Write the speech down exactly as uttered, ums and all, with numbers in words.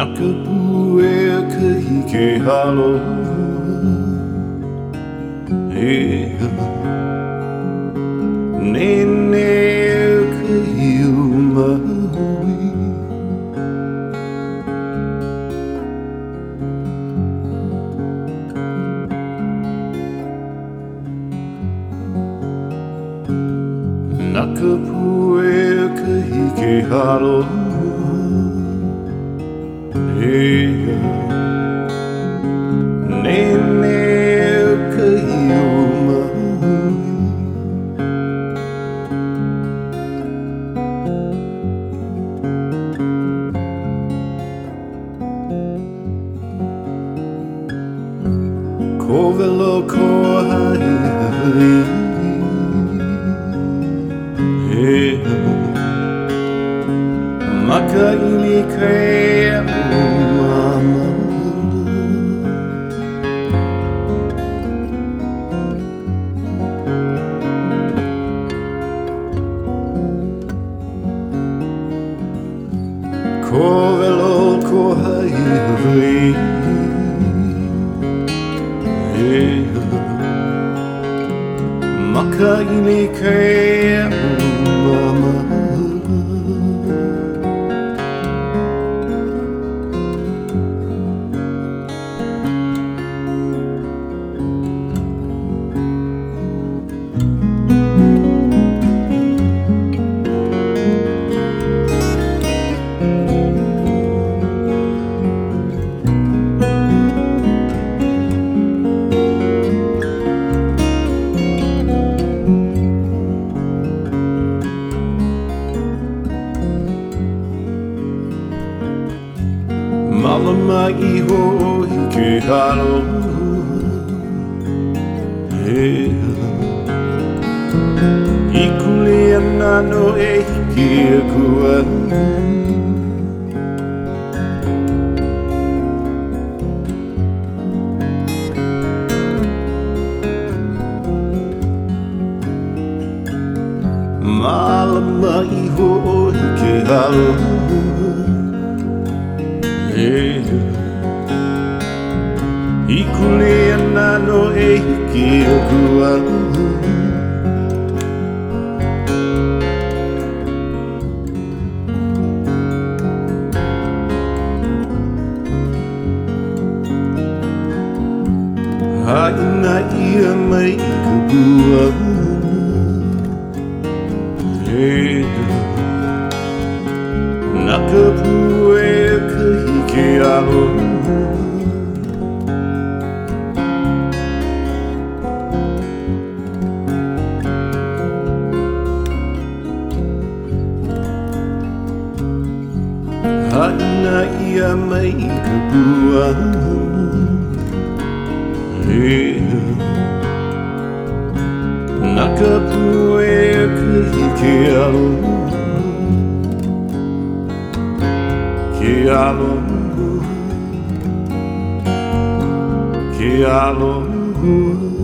Nakapu e kahi ke halo e Nene e kahi umahui Nakapu e kahi ke halo e Nene e kahi umahui Ko velo ko hai hai Makaili kea umama Ko velo ko hai hai Makaili kea umama Malama iho i ke halo e I kule ana no e hiki a kua Malama iho i ke halo I kule ana no e hiki o kua Haina ia mai i ka bua Nakapu e kahi ke alo Haina ia mai i ka bua Nakapu e kahi ke alo Ke alo Ke alo